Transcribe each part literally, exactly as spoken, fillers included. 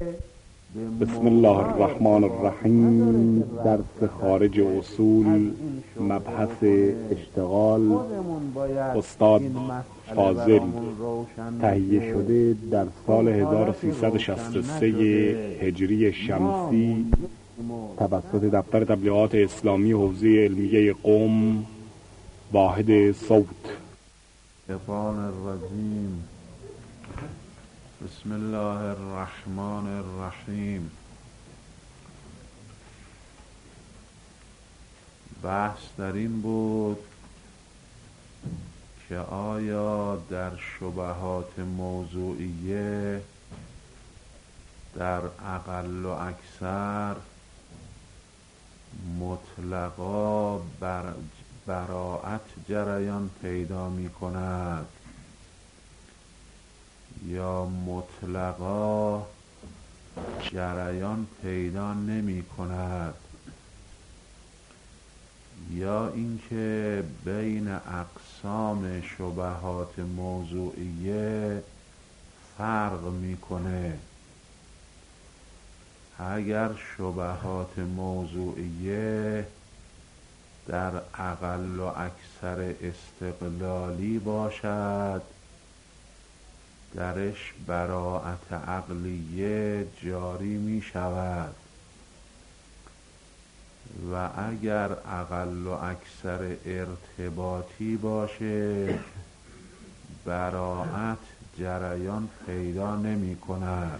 بسم الله الرحمن الرحیم. درس خارج اصول، مبحث اشتغال، استاد فاضل، تهیه شده در سال هزار و سیصد و شصت و سه هجری شمسی توسط دفتر تبلیغات اسلامی حوزه علمیه قم، واحد صوت. الشیطان الرجیم. بسم الله الرحمن الرحیم. بحث در این بود که آیا در شبهات موضوعیه در اقل و اکثر مطلقا بر براءت جریان پیدا می کند یا مطلقا جریان پیدا نمی کند، یا اینکه بین اقسام شبهات موضوعیه فرق میکنه. اگر شبهات موضوعیه در اقل و اکثر استقلالی باشد، درش براءت عقلیه جاری می شود، و اگر اقل و اکثر ارتباطی باشه براءت جریان پیدا نمی کند.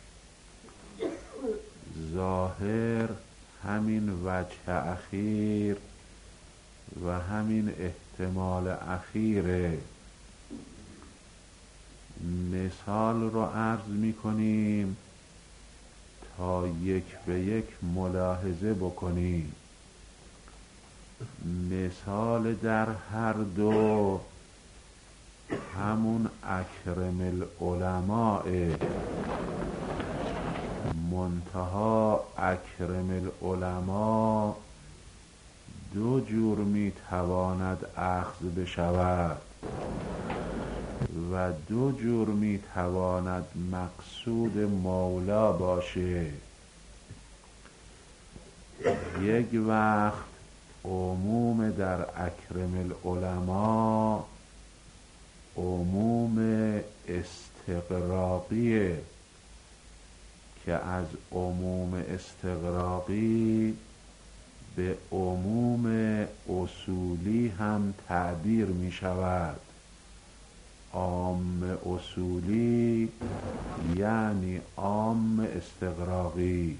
ظاهر همین وجه اخیر و همین احتمال اخیره. مثال رو عرض می کنیم تا یک به یک ملاحظه بکنیم. مثال در هر دو همون اکرم العلماء، منتها اکرم العلماء دو جور می تواند اخذ بشود و دو جور می تواند مقصود مولا باشه. یک وقت عموم در اکرم العلماء عموم استغراقیه که از عموم استغراقی به عموم اصولی هم تعبیر می شود. عام اصولی یعنی عام استغراقی.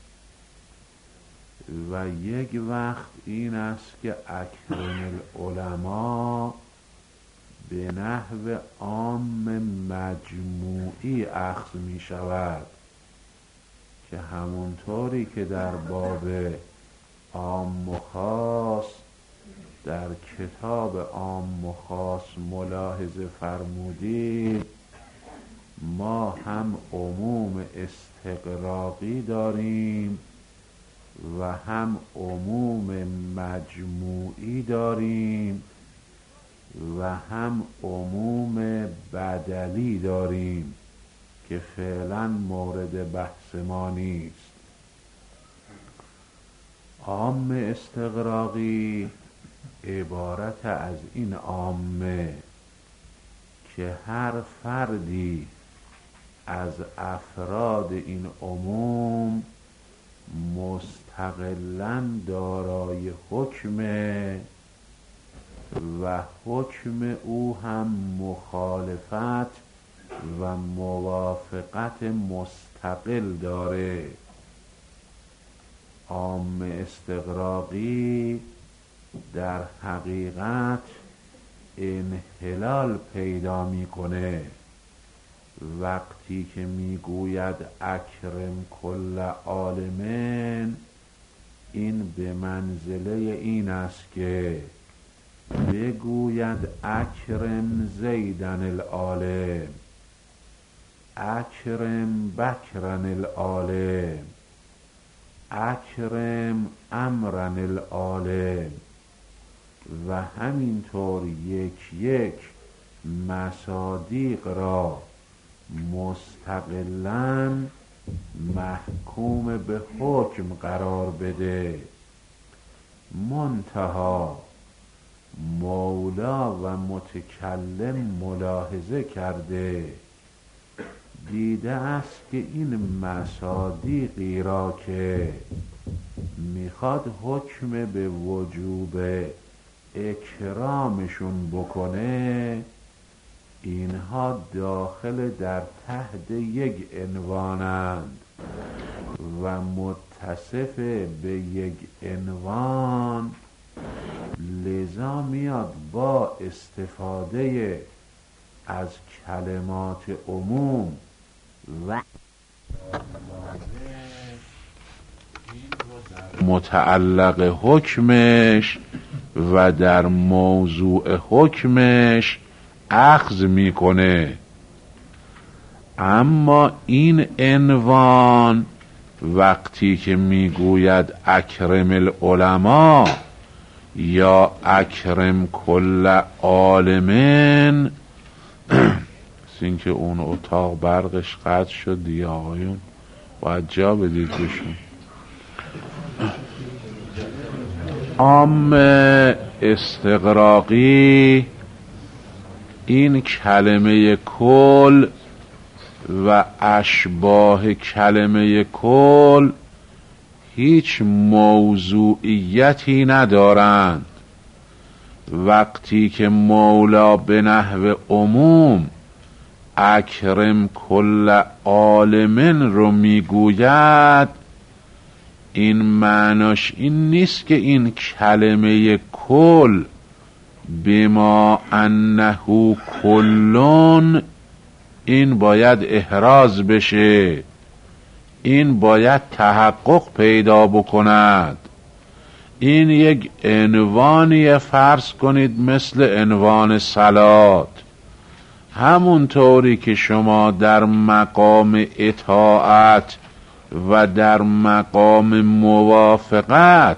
و یک وقت این است که اکرم العلماء به نحو عام مجموعی اخذ می شود، که همونطوری که در باب عام و خاص در کتاب عام و خاص ملاحظه فرمودید، ما هم عموم استغراقی داریم و هم عموم مجموعی داریم و هم عموم بدلی داریم که فعلا مورد بحث ما نیست. عام استغراقی عبارت از این عامه که هر فردی از افراد این عموم مستقلاً دارای حکمه و حکم او هم مخالفت و موافقت مستقل داره. عام استغراقی در حقیقت انحلال پیدا میکنه وقتی که میگوید اکرم کل عالمین. این به منزله این است که بگوید اکرم زیدن العالم، اکرم بکرن العالم، اکرم امرن العالم، و همینطور یک یک مصادیق را مستقلاً محکوم به حکم قرار بده. منتها مولا و متکلم ملاحظه کرده، دیده است که این مصادیقی را که میخواد حکم به وجوب اکرامشون بکنه، اینها داخل در تحت یک عنوانند و متصف به یک عنوان، لذا میاد با استفاده از کلمات عموم و متعلق حکمش و در موضوع حکمش اخذ میکنه. اما این عنوان وقتی که میگوید اکرم العلماء یا اکرم کل عالمین، این که اون اتاق برقش قطع شد دیگه آقایون، باید جا بدید بشون. عام استغراقی این کلمه کل و اشباه کلمه کل هیچ موضوعیتی ندارند. وقتی که مولا به نحو عموم اکرم کل عالمین رو میگوید، این معناش این نیست که این کلمه کل بما انه کلون این باید احراز بشه، این باید تحقق پیدا بکند. این یک عنوانی فرض کنید مثل عنوان صلات، همون طوری که شما در مقام اطاعت و در مقام موافقت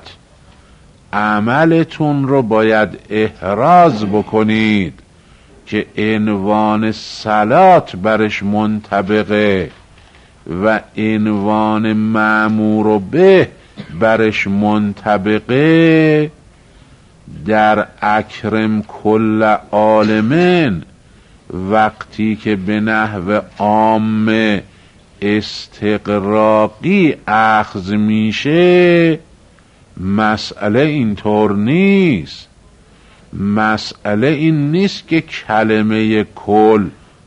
عملتون رو باید احراز بکنید که عنوان صلات برش منطبقه و عنوان مأمور به برش منطبقه. در اکرم کل عالمین وقتی که به نحو عام استقراقی اخذ میشه، مسئله اینطور نیست. مسئله این نیست که کلمه کل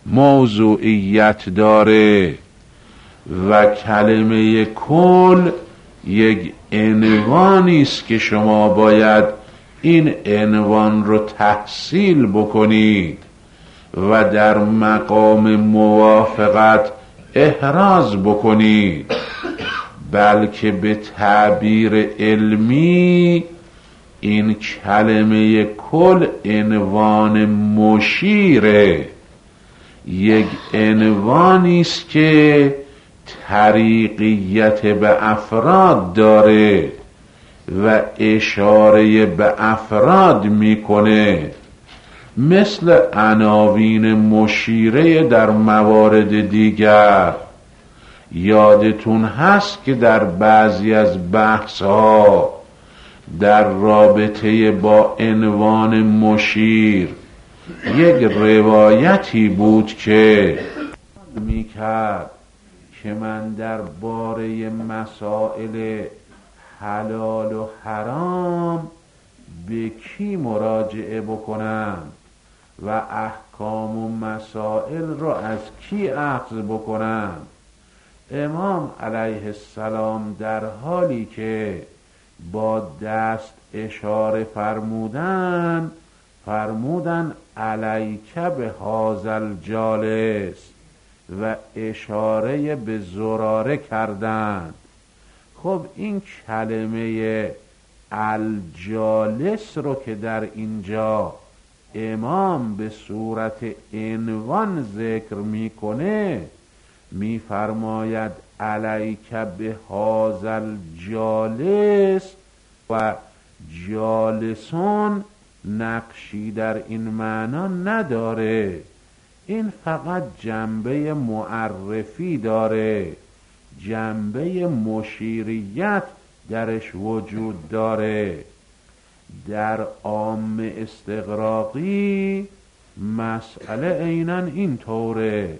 موضوعیت داره و کلمه کل یک عنوانی است که شما باید این عنوان رو تحصیل بکنید و در مقام موافقت احراز بکنید، بلکه به تعبیر علمی این کلمه کل عنوان مشیره، یک عنوانی است که طریقیت به افراد داره و اشاره به افراد میکنه، مثل عناوین مشیره در موارد دیگر. یادتون هست که در بعضی از بحث‌ها در رابطه با عنوان مشیر یک روایتی بود که میکرد که من در باره مسائل حلال و حرام به کی مراجعه بکنم و احکام و مسائل را از کی اخذ بکنم. امام علیه السلام در حالی که با دست اشاره فرمودن فرمودن علیک به هازل جالس و اشاره به زراره کردند. خب این کلمه الجالس رو که در اینجا امام به صورت عنوان ذکر میکنه، میفرماید علیک به هازل جالس و جالسون نقشی در این معنا نداره، این فقط جنبه معرفی داره. جنبه مشیریت درش وجود داره. در عام استغراقی مسئله عیناً این طوره.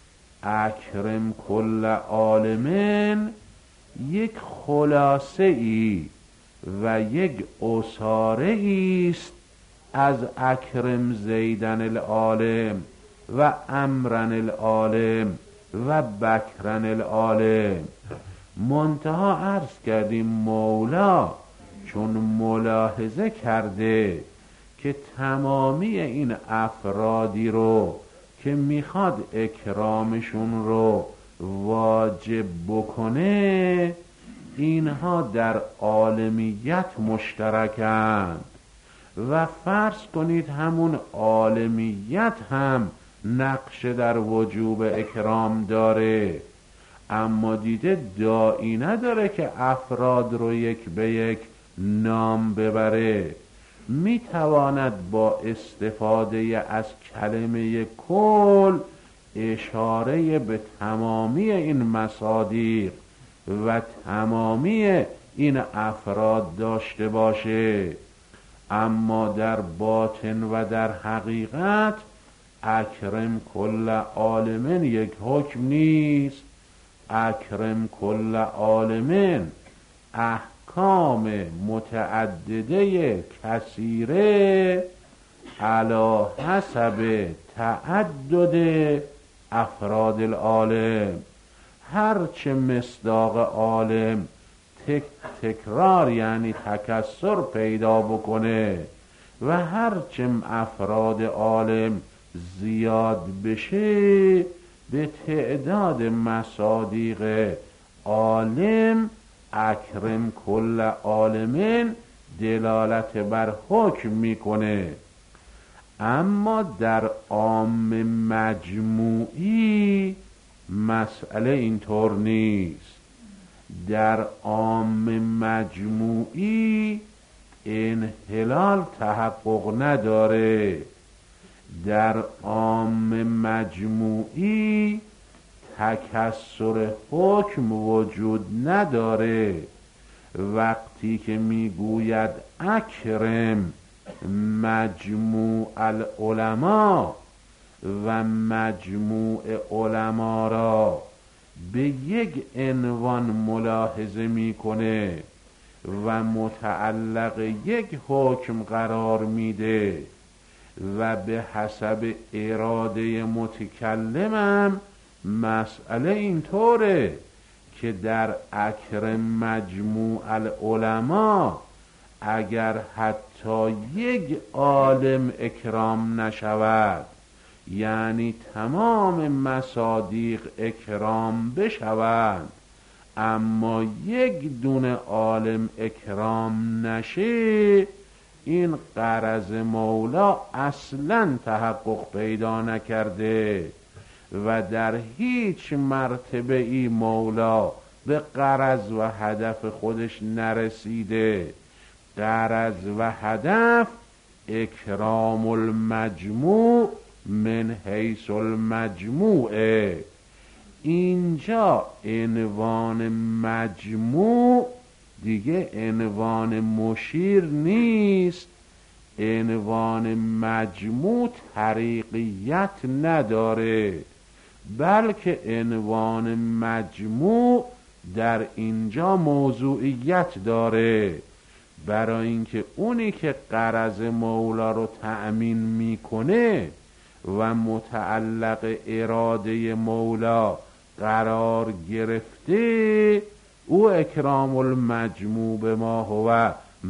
اکرم کل عالمین یک خلاصه ای و یک اصاره است از اکرم زیدن العالم و امرن العالم و بکرن العالم. منتها عرض کردیم مولا چون ملاحظه کرده که تمامی این افرادی رو که میخواد اکرامشون رو واجب بکنه اینها در عالمیت مشترکند و فرض کنید همون عالمیت هم نقش در وجوب اکرام داره، اما دیده داعی نداره که افراد رو یک به یک نام ببره. میتواند با استفاده از کلمه کل اشاره به تمامی این مصادیق و تمامی این افراد داشته باشه، اما در باطن و در حقیقت اکرم کل عالمین یک حکم نیست. اکرم کل عالمین احکام متعدده کثیره علی حسب تعدد افراد العالم. هرچه مصداق عالم تک تکرار یعنی تکسر پیدا بکنه و هرچه افراد عالم زیاد بشه به تعداد مصادیق عالم اکرم کل عالمین دلالت بر حکم میکنه. اما در عام مجموعی مسئله اینطور نیست. در عام مجموعی انحلال تحقق نداره. در عام مجموعی تکسر حکم وجود نداره. وقتی که میگوید اکرم مجموع العلماء و مجموع علما را به یک عنوان ملاحظه میکنه و متعلق یک حکم قرار میده و به حسب اراده متکلمم مسئله اینطوره که در اکرم مجموع العلماء اگر حتی یک عالم اکرام نشود، یعنی تمام مصادیق اکرام بشوند اما یک دونه عالم اکرام نشه، این غرض مولا اصلا تحقق پیدا نکرده و در هیچ مرتبه ای مولا به غرض و هدف خودش نرسیده. غرض و هدف اکرام المجموع من حیث المجموعه. اینجا عنوان مجموع دیگه عنوان مشیر نیست. عنوان مجموع طریقیت نداره، بلکه عنوان مجموع در اینجا موضوعیت داره، برای اینکه اونی که غرض مولا رو تأمین میکنه و متعلق اراده مولا قرار گرفته، او اکرام المجموع به ما هو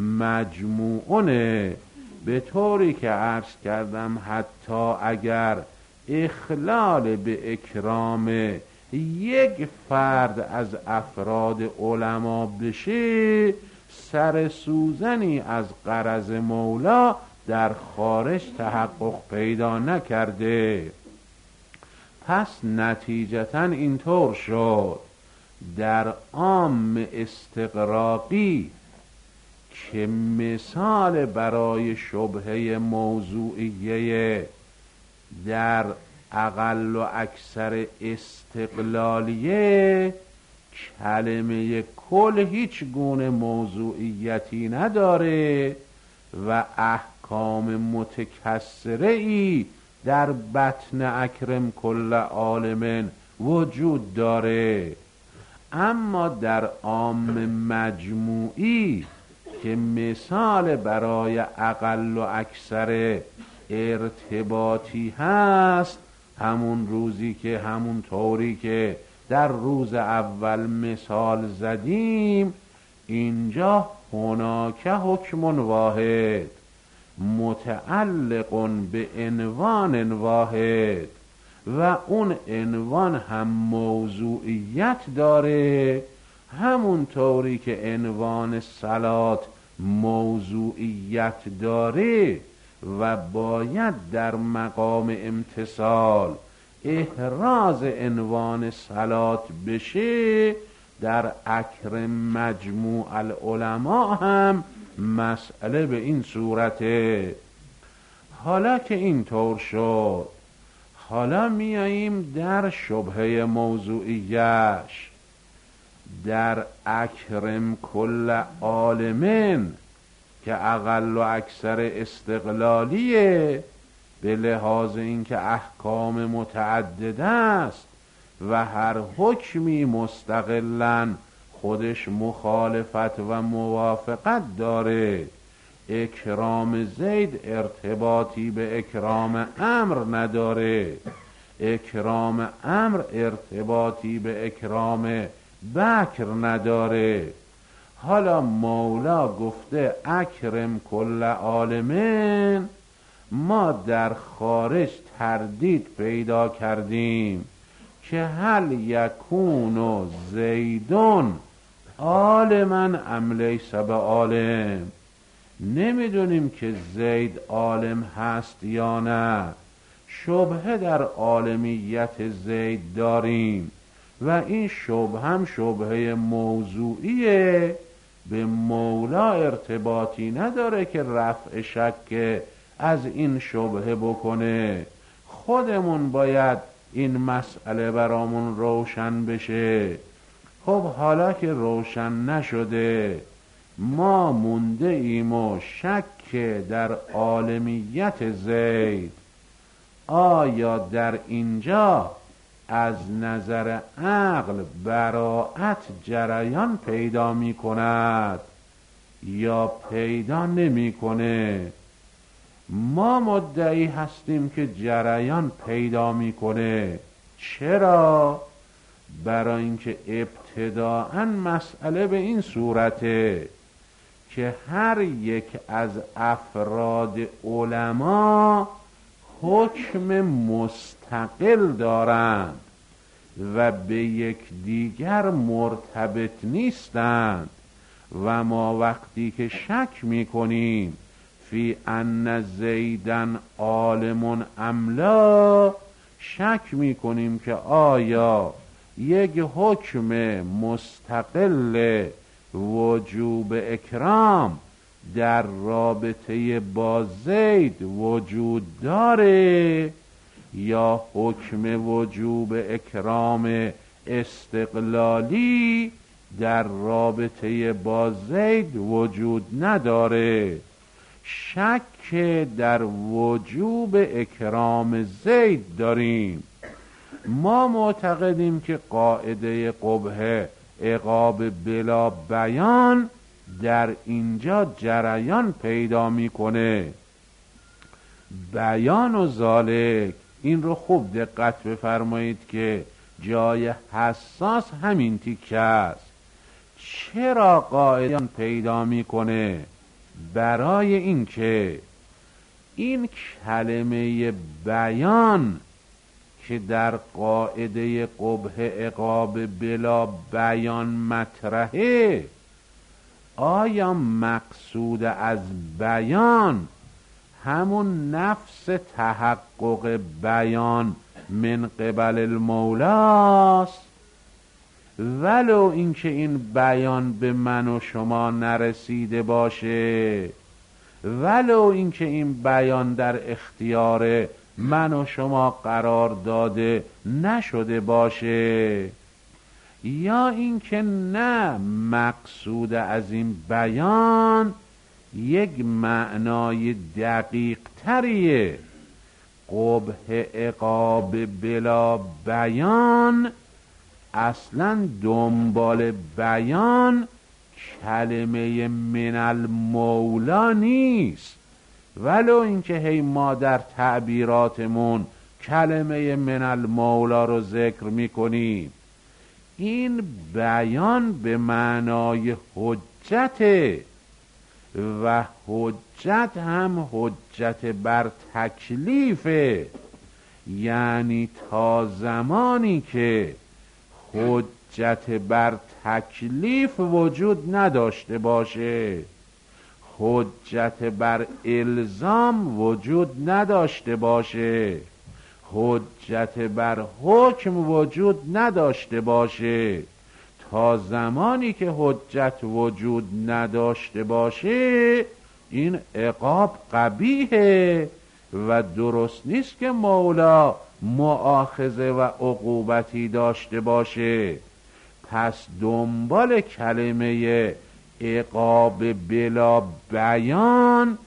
مجموعونه. به طوری که عرض کردم حتی اگر اخلال به اکرام یک فرد از افراد علما بشه، سر سوزنی از غرض مولا در خارج تحقق پیدا نکرده. پس نتیجتاً اینطور شد در عام استغراقی که مثال برای شبهه موضوعیه در اقل و اکثر استقلالیه کلمه کل هیچ گونه موضوعیتی نداره و احکام متکثره ای در بطن اکرم کل عالم وجود داره. اما در عام مجموعی که مثال برای اقل و اکثر ارتباطی هست، همون روزی که همون طوری که در روز اول مثال زدیم، اینجا هناک حکم واحد متعلق به عنوان واحد و اون عنوان هم موضوعیت داره، همون طوری که عنوان صلات موضوعیت داره و باید در مقام امتصال احراز عنوان صلات بشه. در اکرم مجموع العلماء هم مسئله به این صورته. حالا که این طور شد، حالا میاییم در شبهه موضوعیش. در اکرم کل عالمین که اقل و اکثر استقلالیه، به لحاظ اینکه احکام متعدد است و هر حکمی مستقلاً خودش مخالفت و موافقت داره. اکرام زید ارتباطی به اکرام امر نداره، اکرام امر ارتباطی به اکرام بکر نداره. حالا مولا گفته اکرم کل عالمین، ما در خارج تردید پیدا کردیم که هل یکون زیدون عالما ام لیس بعالم. نمیدونیم که زید عالم هست یا نه، شبهه در عالمیت زید داریم و این شبهه هم شبهه موضوعیه، به مولا ارتباطی نداره که رفع شک از این شبهه بکنه. خودمون باید این مسئله برامون روشن بشه. خب حالا که روشن نشده، ما مونده ایم و شک در عالمیت زید. آیا در اینجا از نظر عقل براءت جریان پیدا می کند یا پیدا نمی کنه؟ ما مدعی هستیم که جریان پیدا می کنه. چرا؟ برای اینکه ابتداءً مسئله به این صورته که هر یک از افراد علما حکم مستقل دارند و به یک دیگر مرتبط نیستند و ما وقتی که شک میکنیم فی ان زیدن عالم ام لا، شک میکنیم که آیا یک حکم مستقل وجوب اکرام در رابطه با زید وجود داره یا حکم وجوب اکرام استقلالی در رابطه با زید وجود نداره. شک در وجوب اکرام زید داریم. ما معتقدیم که قاعده قبح عقاب بلا بیان در اینجا جریان پیدا میکنه. بیان و ذالک، این رو خوب دقت بفرمایید که جای حساس همین تیکه است. چرا قاعده پیدا میکنه؟ برای اینکه این کلمه بیان که در قاعده قبح عقاب بلا بیان مطرحه، آیا مقصود از بیان همون نفس تحقق بیان من قبل المولاست؟ ولو اینکه این بیان به من و شما نرسیده باشه، ولو اینکه این بیان در اختیار من و شما قرار داده نشده باشه، یا اینکه نه، مقصود از این بیان یک معنای دقیق تریه. قبح عقاب بلا بیان، اصلا دنبال بیان کلمه من المولا نیست، ولو اینکه هی ما در تعبیراتمون کلمه من المولا رو ذکر میکنیم. این بیان به معنای حجته و حجت هم حجت بر تکلیفه، یعنی تا زمانی که حجت بر تکلیف وجود نداشته باشه، حجت بر الزام وجود نداشته باشه، حجت بر حکم وجود نداشته باشه، تا زمانی که حجت وجود نداشته باشه این عقاب قبیحه و درست نیست که مولا مؤاخذه و عقوبتی داشته باشه. پس دنبال کلمه عقاب بلا بیان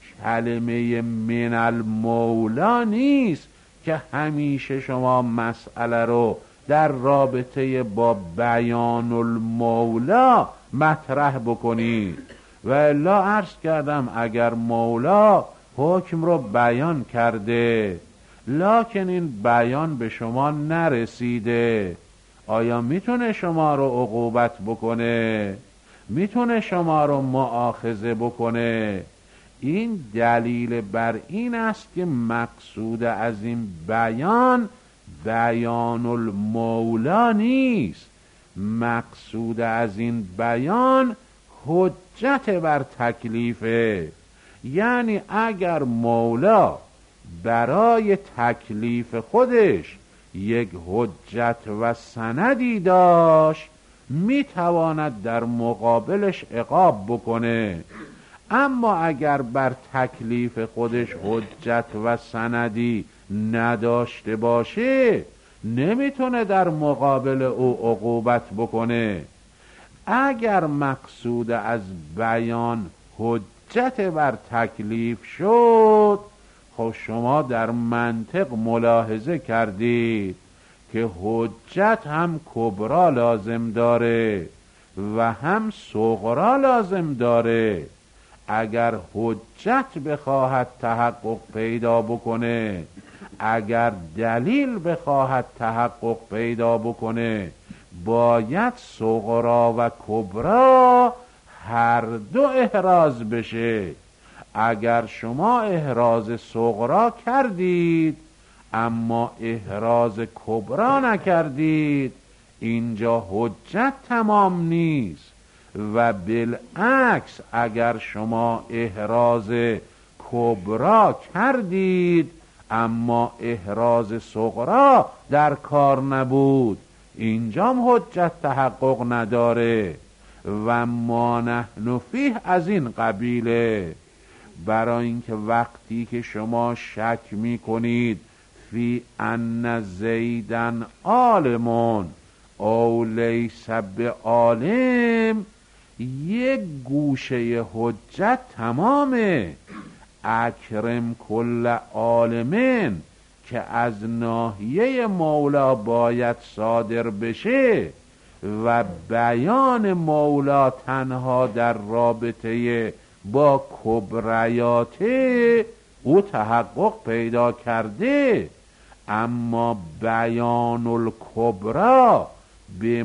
کلمه من المولا نیست که همیشه شما مسئله رو در رابطه با بیان المولا مطرح بکنید. و الا عرض کردم اگر مولا حکم رو بیان کرده لکن این بیان به شما نرسیده، آیا میتونه شما رو عقوبت بکنه؟ میتونه شما رو مؤاخذه بکنه؟ این دلیل بر این است که مقصود از این بیان بیان المولا نیست، مقصود از این بیان حجت بر تکلیفه. یعنی اگر مولا برای تکلیف خودش یک حجت و سندی داشت میتواند در مقابلش عقاب بکنه، اما اگر بر تکلیف خودش حجت و سندی نداشته باشه نمیتونه در مقابل او عقوبت بکنه. اگر مقصود از بیان حجت بر تکلیف شد، خب شما در منطق ملاحظه کردید که حجت هم کبرا لازم داره و هم صغرا لازم داره. اگر حجت بخواهد تحقق پیدا بکنه، اگر دلیل بخواهد تحقق پیدا بکنه، باید صغرا و کبرا هر دو احراز بشه. اگر شما احراز صغرا کردید اما احراز کبرا نکردید اینجا حجت تمام نیست، و بالعکس اگر شما احراز کبرا کردید اما احراز صغرا در کار نبود اینجا حجت تحقق نداره. و ما نحن فیه از این قبیله، برای اینکه وقتی که شما شک می کنید فی ان زیدن عالمون او لیس بعالم، یک گوشه حجت تمامه. اکرم کل عالمین که از ناحیه مولا باید صادر بشه و بیان مولا تنها در رابطه با کبریاته او تحقق پیدا کرده، اما بیان الکبرا به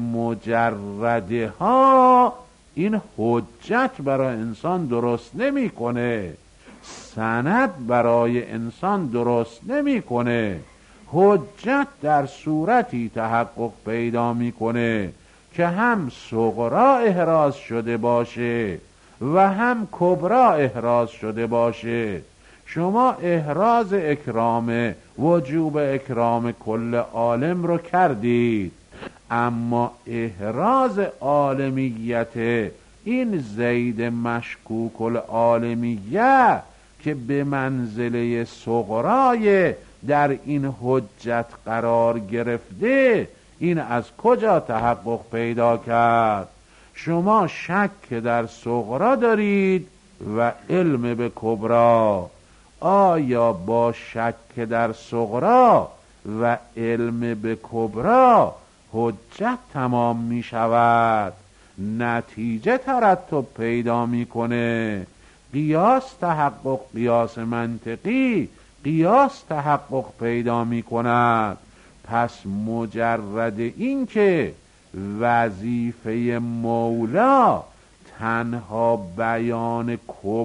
مجردها این حجت برای انسان درست نمی کنه، سند برای انسان درست نمی کنه. حجت در صورتی تحقق پیدا می کنه که هم صغرا احراز شده باشه و هم کبرا احراز شده باشه. شما احراز اکرام وجوب اکرام کل عالم رو کردید، اما احراز عالمیت این زید مشکوک العالمیه که به منزله صغرای در این حجت قرار گرفته، این از کجا تحقق پیدا کرد؟ شما شک در صغرا دارید و علم به کبرا. آیا با شک در صغرا و علم به کبرا حجت تمام می شود؟ نتیجه ترتب پیدا می کنه. قیاس تحقق، قیاس منطقی قیاس تحقق پیدا می کند. پس مجرد این که وظیفه مولا تنها بیان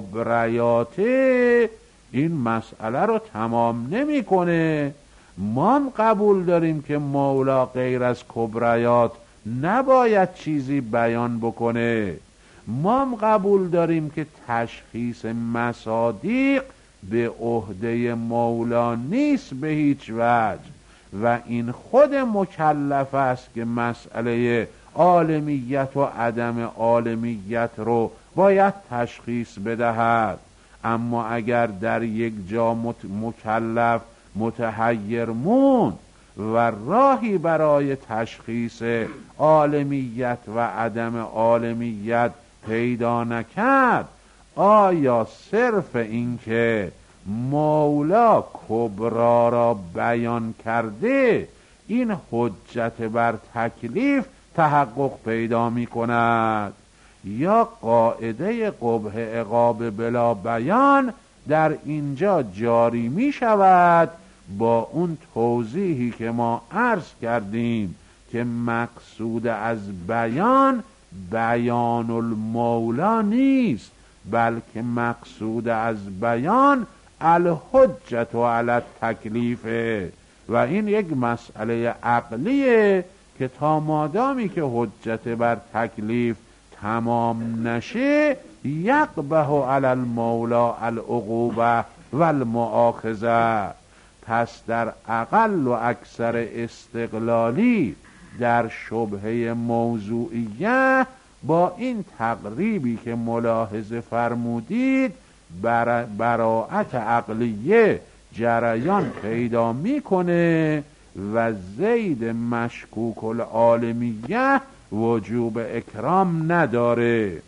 کبریاته، این مسئله رو تمام نمی کنه. ما هم قبول داریم که مولا غیر از کبریات نباید چیزی بیان بکنه. ما هم قبول داریم که تشخیص مصادیق به عهده مولا نیست به هیچ وجه و این خود مکلف است که مسئله عالمیت و عدم عالمیت رو باید تشخیص بدهد. اما اگر در یک جا مکلف متحیر موند و راهی برای تشخیص عالمیت و عدم عالمیت پیدا نکرد، آیا صرف این که مولا کبرا را بیان کرده این حجت بر تکلیف تحقق پیدا می کند؟ یا قاعده قبح عقاب بلا بیان در اینجا جاری می شود با اون توضیحی که ما عرض کردیم که مقصود از بیان بیان المولا نیست، بلکه مقصود از بیان الحجت و علی التکلیفه و این یک مسئله عقلیه که تا مادامی که حجت بر تکلیف تمام نشه یقبح علی المولا العقوبه و المؤاخذه. پس در اقل و اکثر استقلالی در شبهه موضوعیه با این تقریبی که ملاحظه فرمودید بر براعت عقلیه جریان پیدا میکنه و زید مشکوک العالمیه وجوب اکرام نداره.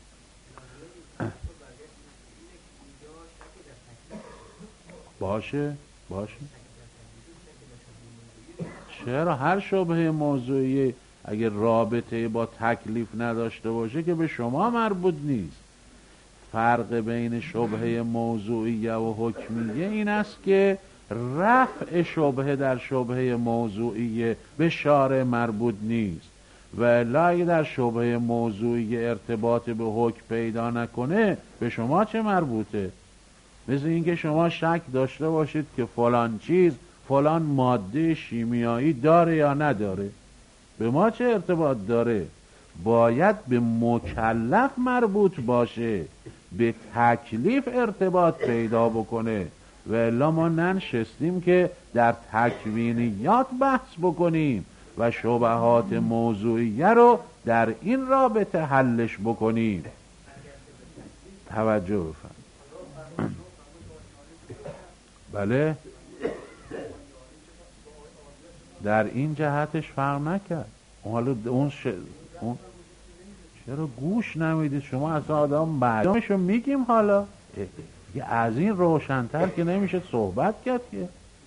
باشه باشه چرا؟ هر شبهه موضوعی اگر رابطه با تکلیف نداشته باشه که به شما مربوط نیست. فرق بین شبهه موضوعیه و حکمیه این است که رفع شبهه در شبهه موضوعیه به شارع مربوط نیست و الا اگه در شبهه موضوعیه ارتباط به حکم پیدا نکنه به شما چه مربوطه؟ مثل اینکه شما شک داشته باشید که فلان چیز فلان ماده شیمیایی داره یا نداره، به ما چه ارتباط داره؟ باید به مکلف مربوط باشه، به تکلیف ارتباط پیدا بکنه و الا ما ننشستیم که در تکوینیات بحث بکنیم و شبهات موضوعیه رو در این رابطه حلش بکنیم. توجه بفرمایید. بله در این جهتش فرق نکرد. حالا اون, ش... اون چرا گوش نمیدید شما؟ اصلا آدم معلومشو میگیم. حالا از این روشن‌تر که نمیشه صحبت کرد که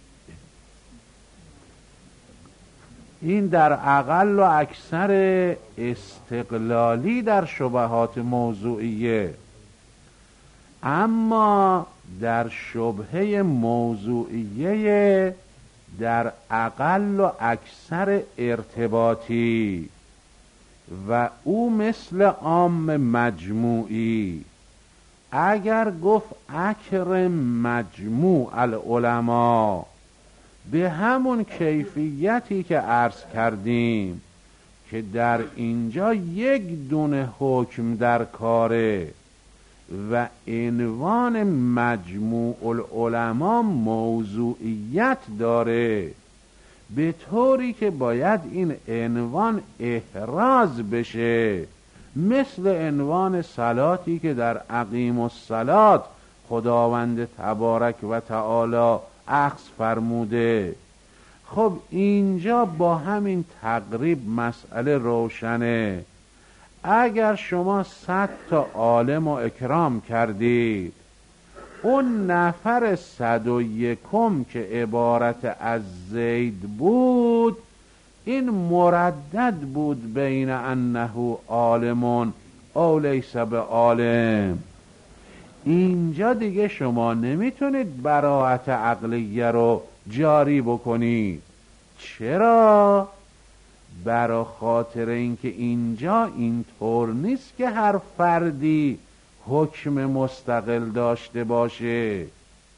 این در اقل و اکثر استقلالی در شبهات موضوعیه. اما در شبهه موضوعیه در اقل و اکثر ارتباطی و او مثل عام مجموعی، اگر گفت اکرم مجموع العلماء به همون کیفیتی که عرض کردیم که در اینجا یک دونه حکم در کاره و عنوان مجموع العلماء موضوعیت داره، به طوری که باید این عنوان احراز بشه، مثل عنوان صلاتی که در اقیم الصلات خداوند تبارک و تعالی اخذ فرموده خب اینجا با همین تقریب مسئله روشنه. اگر شما صد تا عالم و اکرام کردید، اون نفر صد و یکم که عبارت از زید بود، این مردد بود بین انه عالمون او لیس به عالم. اینجا دیگه شما نمیتونید براءت عقلیه رو جاری بکنید. چرا؟ برا خاطر اینکه اینجا اینطور نیست که هر فردی حکم مستقل داشته باشه.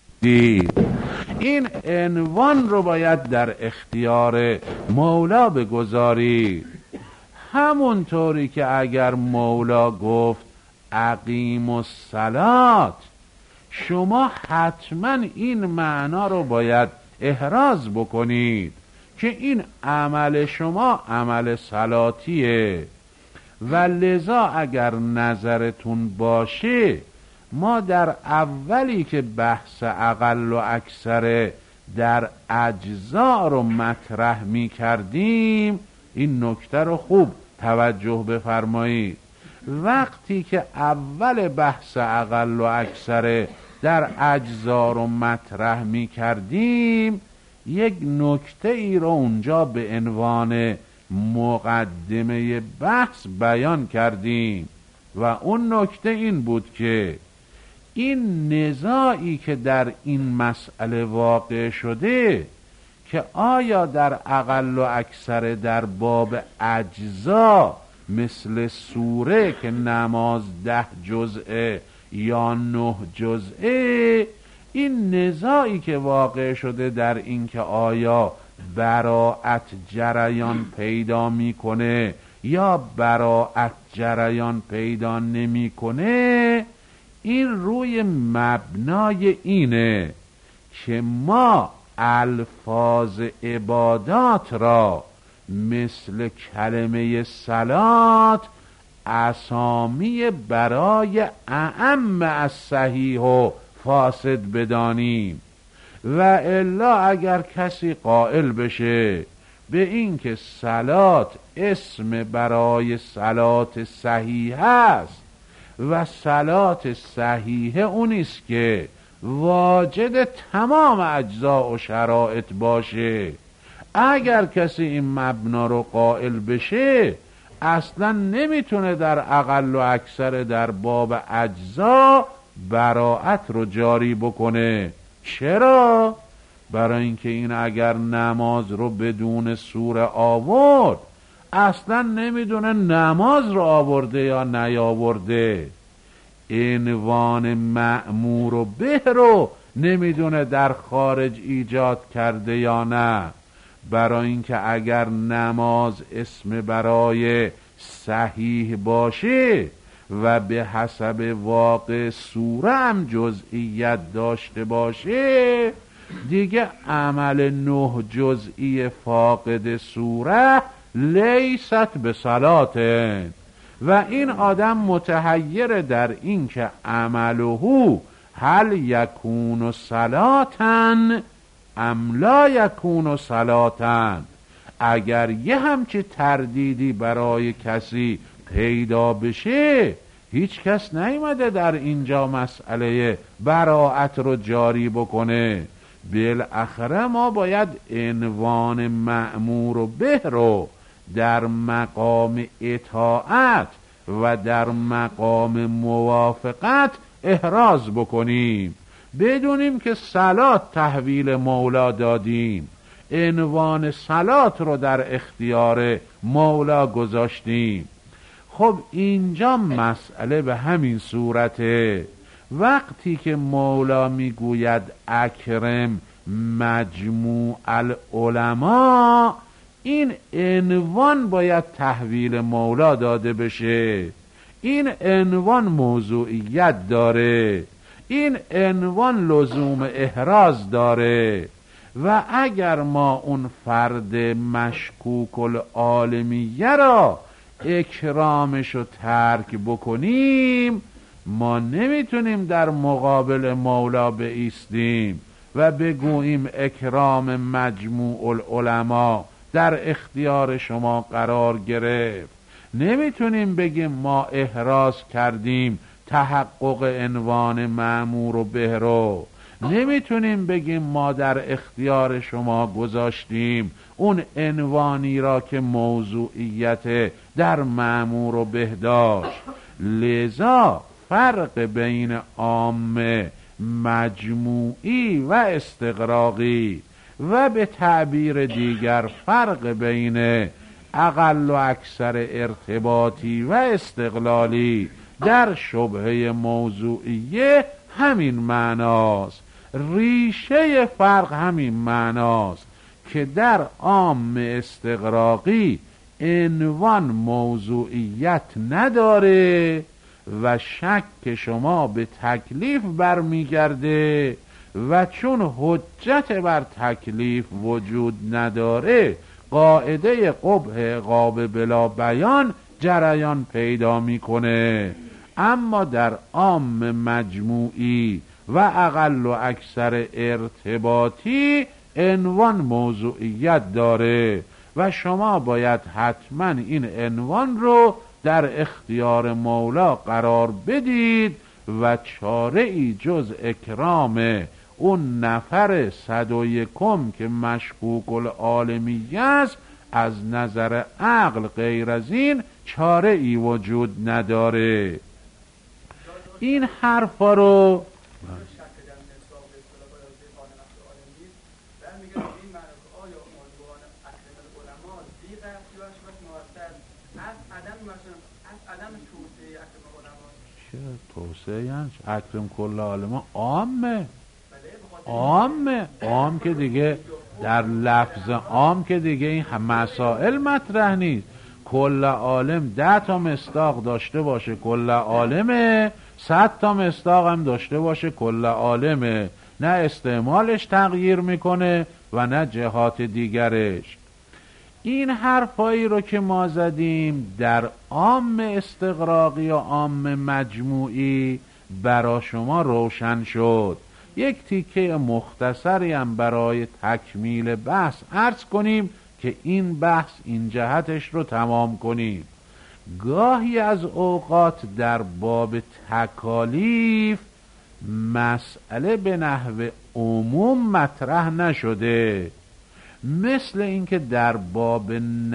این عنوان رو باید در اختیار مولا بگذارید. همونطوری که اگر مولا گفت اقیم الصلاة، شما حتما این معنا رو باید احراز بکنید که این عمل شما عمل صلاتیه. و لذا اگر نظرتون باشه، ما در اولی که بحث اقل و اکثر در اجزا رو مطرح می کردیم، این نکته رو خوب توجه بفرمایید. وقتی که اول بحث اقل و اکثر در اجزا رو مطرح می کردیم، یک نکته ای رو اونجا به عنوان مقدمه بحث بیان کردیم و اون نکته این بود که این نزاعی که در این مسئله واقع شده که آیا در اقل و اکثر در باب اجزا مثل سوره که نماز ده جزءه یا نه جزءه، این نزاعی که واقع شده در این که آیا براءت جریان پیدا میکنه یا براءت جریان پیدا نمیکنه، این روی مبنای اینه که ما الفاظ عبادات را مثل کلمه صلات اسامی برای اعم از صحیح و فاسد بدانیم. و الا اگر کسی قائل بشه به این که صلات اسم برای صلات صحیح است و صلات صحیح اونیست که واجد تمام اجزا و شرایط باشه، اگر کسی این مبنا رو قائل بشه اصلا نمیتونه در اقل و اکثر در باب اجزا براءت رو جاری بکنه. چرا؟ برای اینکه این اگر نماز رو بدون سوره آورد اصلا نمیدونه نماز رو آورده یا نیاورده. عنوان مأمور و به رو نمیدونه در خارج ایجاد کرده یا نه. برای اینکه اگر نماز اسم برای صحیح باشه و به حسب واقع سوره هم جزئیت داشته باشه، دیگه عمل نه جزئی فاقد سوره لیست به صلاتن و این آدم متحیر در این که عمله هل یکون صلاتن ام لا یکون صلاتن. اگر یه همچه تردیدی برای کسی پیدا بشه، هیچ کس نیامده در اینجا مسئله براءت رو جاری بکنه. بالاخره ما باید عنوان مأمور و به رو در مقام اطاعت و در مقام موافقت احراز بکنیم، بدونیم که صلات تحویل مولا دادیم، عنوان صلات رو در اختیار مولا گذاشتیم. خب اینجا مسئله به همین صورته. وقتی که مولا میگوید اکرم مجموع العلماء، این عنوان باید تحویل مولا داده بشه. این عنوان موضوعیت داره، این عنوان لزوم احراز داره. و اگر ما اون فرد مشکوک العالمیه را اکرامش رو ترک بکنیم، ما نمیتونیم در مقابل مولا بایستیم و بگوییم اکرام مجموع العلماء در اختیار شما قرار گرفت. نمیتونیم بگیم ما احراز کردیم تحقق عنوان مأمور و به رو. نمیتونیم بگیم ما در اختیار شما گذاشتیم اون عنوانی را که موضوعیت در مأمور و به داشت. لذا فرق بین عامه، مجموعی و استغراقی و به تعبیر دیگر فرق بین اقل و اکثر ارتباطی و استقلالی در شبهه موضوعیه همین معناست. ریشه فرق همین معناست که در عام استغراقی عنوان موضوعیت نداره و شک شما به تکلیف برمیگرده و چون حجت بر تکلیف وجود نداره قاعده قبح عقاب بلا بیان جریان پیدا میکنه. اما در عام مجموعی و اقل و اکثر ارتباطی عنوان موضوعیت داره و شما باید حتما این عنوان رو در اختیار مولا قرار بدید و چاره ای جز اکرام اون نفر صد و یکم که مشکوک العالمیه است از نظر عقل غیر از این چاره ای وجود نداره. این حرفا رو توسعه یعنی اکرم کل عالم عامه عامه عام که دیگه در لفظ عام که دیگه این مسائل مطرح نیست. کل عالم ده تا مصداق داشته باشه کل عالمه، صد تا مصداق هم داشته باشه کل عالمه، نه استعمالش تغییر میکنه و نه جهات دیگرش. این حرفایی رو که ما زدیم در عام استغراقی و عام مجموعی برا شما روشن شد. یک تیکه مختصری هم برای تکمیل بحث عرض کنیم که این بحث این جهتش رو تمام کنیم. گاهی از اوقات در باب تکالیف مسئله به نحو عموم مطرح نشده، مثل اینکه در باب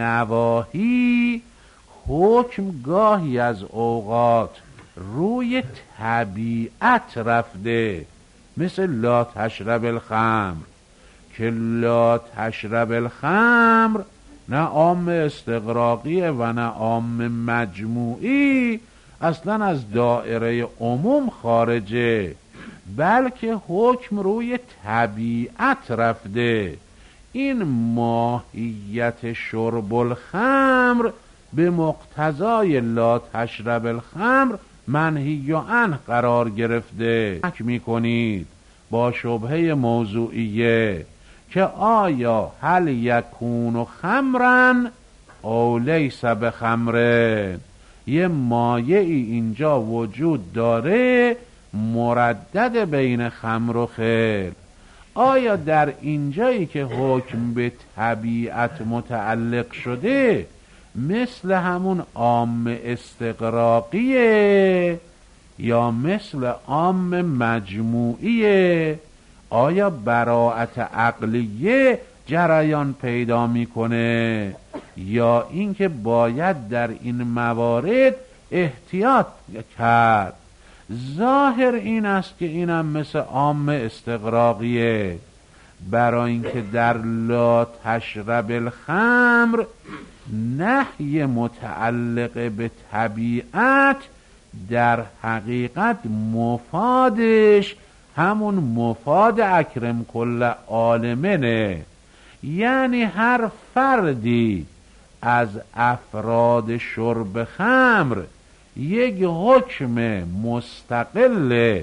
نواهی حکم گاهی از اوقات روی طبیعت رفته، مثل لا تشرب الخمر که لا تشرب الخمر نه عام استغراقیه و نه عام مجموعی، اصلا از دائره عموم خارجه، بلکه حکم روی طبیعت رفته. این ماهیت شرب الخمر به مقتضای لا تشرب الخمر منهی عنه قرار گرفته. شک میکنید با شبهه موضوعیه که آیا هل یکون خمرن او لیس بخمرن، یه مایعی اینجا وجود داره مردد بین خمر و خل، آیا در اینجایی که حکم به طبیعت متعلق شده مثل همون عام استغراقیه یا مثل عام مجموعیه؟ آیا براءت عقلیه جریان پیدا میکنه یا اینکه باید در این موارد احتیاط کرد؟ ظاهر این است که اینم مثل عام استغراقیه، برای اینکه در لا تشرب الخمر نهی متعلق به طبیعت در حقیقت مفادش همون مفاد اکرم کل عالمنه، یعنی هر فردی از افراد شرب خمر یک حکم مستقل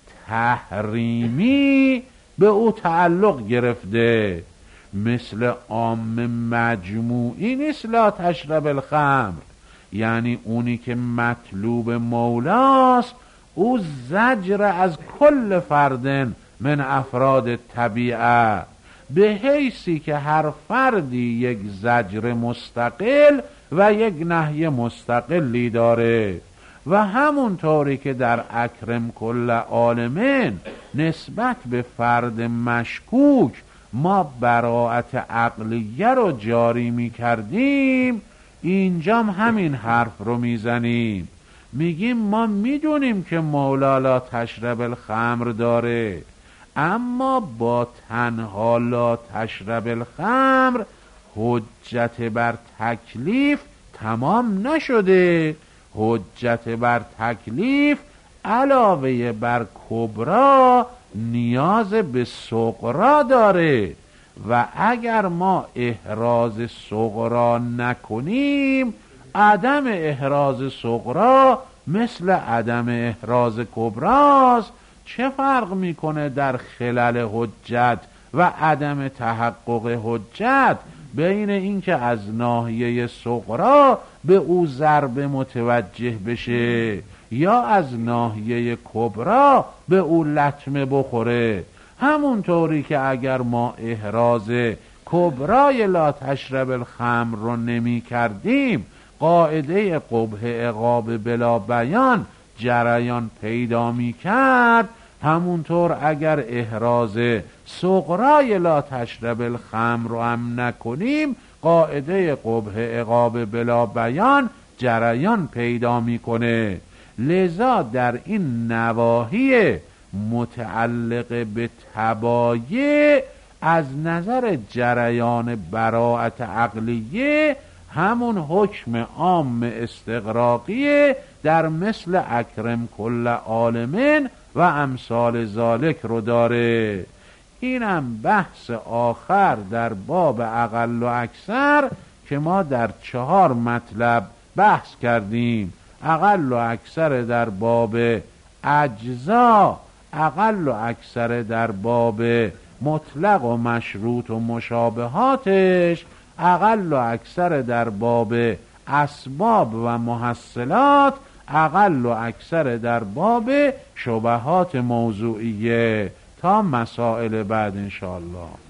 تحریمی به او تعلق گرفته، مثل عام مجموعی نیست لا تشرب الخمر، یعنی اونی که مطلوب مولاست او زجر از کل فردن من افراد طبیعه، به حیثی که هر فردی یک زجر مستقل و یک نهی مستقلی داره و همونطوری که در اکرم کل عالمین نسبت به فرد مشکوک ما براءت عقلیه رو جاری می کردیم، اینجام همین حرف رو میزنیم. میگیم ما میدونیم که مولا لا تشرب الخمر داره، اما با تنها لا تشرب الخمر حجت بر تکلیف تمام نشده. حجت بر تکلیف علاوه بر کبرا نیاز به صغرا داره و اگر ما احراز صغرا نکنیم، عدم احراز صغرا مثل عدم احراز کبراست. چه فرق میکنه در خلل حجت و عدم تحقق حجت بین اینکه از ناحیه صغرا به او ضرب متوجه بشه یا از ناحیه کبرا به او لطمه بخوره؟ همونطوری که اگر ما احراز کبرای لا تشرب الخمر رو نمی کردیم، قاعده قبح عقاب بلا بیان جریان پیدا می کرد، همونطور اگر احراز صغرای لا تشرب الخمر رو هم نکنیم، قاعده قبح عقاب بلا بیان جریان پیدا میکنه. لذا در این نواحی متعلق به تبایع از نظر جریان براءت عقلیه همون حکم عام استغراقی در مثل اکرم کل عالمین و امثال ذالک رو داره. اینم بحث آخر در باب اقل و اکثر که ما در چهار مطلب بحث کردیم. اقل و اکثر در باب اجزا، اقل و اکثر در باب مطلق و مشروط و مشابهاتش، اقل و اکثر در باب اسباب و محصلات، اقل و اکثر در باب شبهات موضوعیه. تا مسائل بعد انشاءالله.